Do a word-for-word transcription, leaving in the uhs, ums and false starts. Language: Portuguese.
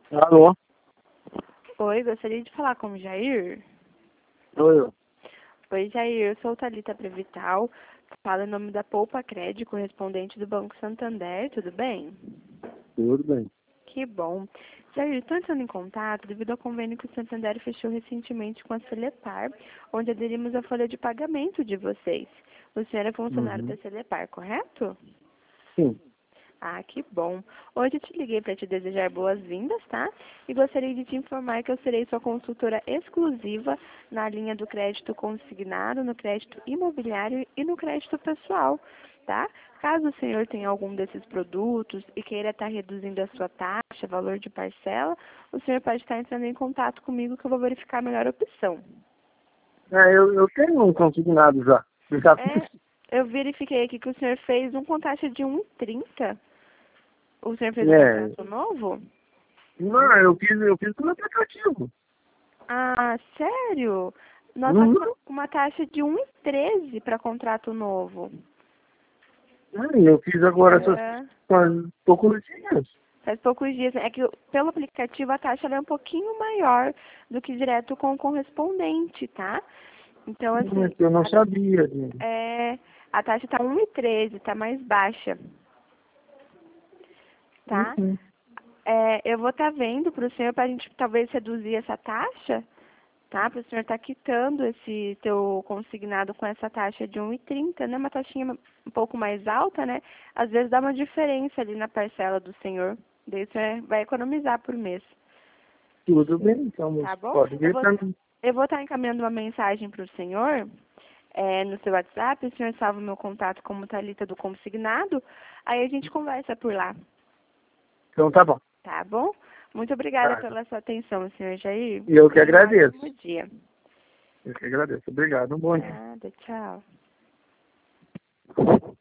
Alô? Oi, gostaria de falar com o Jair. Sou eu. Oi, Jair, eu sou Thalita Prevital, falo em nome da Poupa Crédito, correspondente do Banco Santander, tudo bem? Tudo bem. Que bom. Jair, estou entrando em contato devido ao convênio que o Santander fechou recentemente com a Celepar, onde aderimos à folha de pagamento de vocês. O senhor é funcionário Uhum. da Celepar, correto? Sim. Ah, que bom. Hoje eu te liguei para te desejar boas-vindas, tá? E gostaria de te informar que eu serei sua consultora exclusiva na linha do crédito consignado, no crédito imobiliário e no crédito pessoal, tá? Caso o senhor tenha algum desses produtos e queira estar reduzindo a sua taxa, valor de parcela, o senhor pode estar entrando em contato comigo que eu vou verificar a melhor opção. É, eu, eu tenho um consignado já. Eu já fiz. É, eu verifiquei aqui que o senhor fez um com taxa de um e trinta. O senhor fez um É. contrato novo? Não, eu fiz, eu fiz pelo aplicativo. Ah, sério? Nós Uhum. estamos com uma taxa de um e treze para contrato novo. Ah, eu fiz agora essas É, faz poucos dias. faz poucos dias. É que pelo aplicativo a taxa ela é um pouquinho maior do que direto com o correspondente, tá? Então, assim, Mas eu não a, sabia. Né? é, a taxa está um e treze, está mais baixa, tá? Uhum. É, eu vou estar vendo para o senhor para a gente talvez reduzir essa taxa, tá? Para o senhor estar quitando esse teu consignado com essa taxa de um e trinta, né? Uma taxinha um pouco mais alta, né? Às vezes dá uma diferença ali na parcela do senhor. Daí o senhor vai economizar por mês, Tudo bem, então, moço. tá bom? Pode Eu vir vou pra mim. eu vou estar encaminhando uma mensagem para o senhor é, no seu WhatsApp. O senhor salva o meu contato como Thalita do consignado. Aí a gente conversa por lá, Então tá bom. tá bom? Muito obrigada Tá. pela sua atenção, senhor Jair. E eu que Tenha um agradeço. ótimo dia. Eu que agradeço. Obrigado. Um bom dia. Nada, tchau.